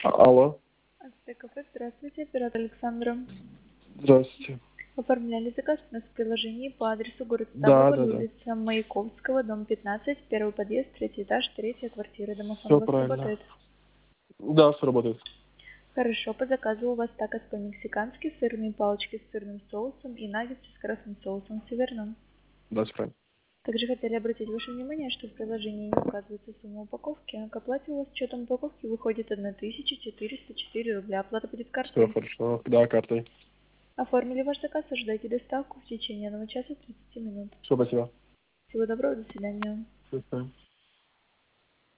Алло. Кафе, здравствуйте, оператор Александра. Здравствуйте. Оформляли заказ у нас в приложении по адресу город Да. Ставрополь, улица Маяковского, дом 15, первый подъезд, третий этаж, третья квартира. Домофон Все у вас правильно. работает? Да, все работает. Хорошо, по заказу у вас такос по-мексикански, сырные палочки с сырным соусом и наггетсы с красным соусом. Все верно? Да, все правильно. Также хотели обратить ваше внимание, что в приложении не указывается сумма упаковки, а к оплате у вас с учетом упаковки выходит 1404 рубля. Оплата будет Все картой. хорошо. Да, картой. Оформили ваш заказ, ожидайте доставку в течение 1 часа 30 минут. Все, спасибо. Всего доброго, до свидания. До свидания.